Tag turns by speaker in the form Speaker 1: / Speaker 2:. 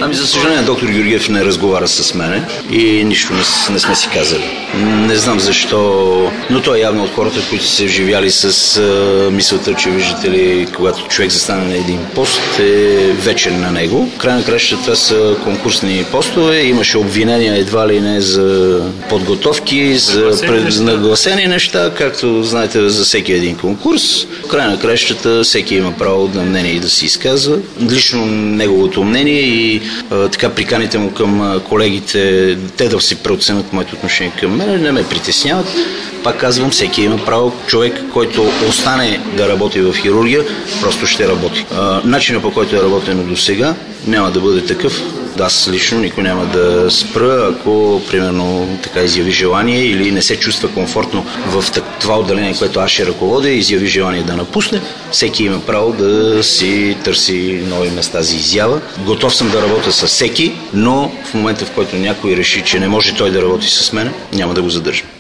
Speaker 1: Ами за съжаление доктор Георгиев не разговаря с мене и нищо не сме си казали. Не знам защо, но той е явно от хората, които са вживяли с мисълта, че виждате ли, когато човек застане на един пост, е вечен на него. Край на кращата това са конкурсни постове, имаше обвинения едва ли не за подготовки, за нагласени неща, както знаете за всеки един конкурс. Край на кращата всеки има право на мнение и да си изказва. Лично неговото мнение и така приканите му към колегите, те да си преоценят моето отношение към мен, не ме притесняват. Пак казвам, всеки има право. Човек, който остане да работи в хирургия, просто ще работи. Начинът, по който е работено до сега, няма да бъде такъв. Аз лично никой няма да спра, ако примерно така изяви желание или не се чувства комфортно в това отделение, което аз ще ръководя, изяви желание да напусне. Всеки има право да си търси нови места за изява. Готов съм да работя с всеки, но в момента, в който някой реши, че не може той да работи с мен, няма да го задържам.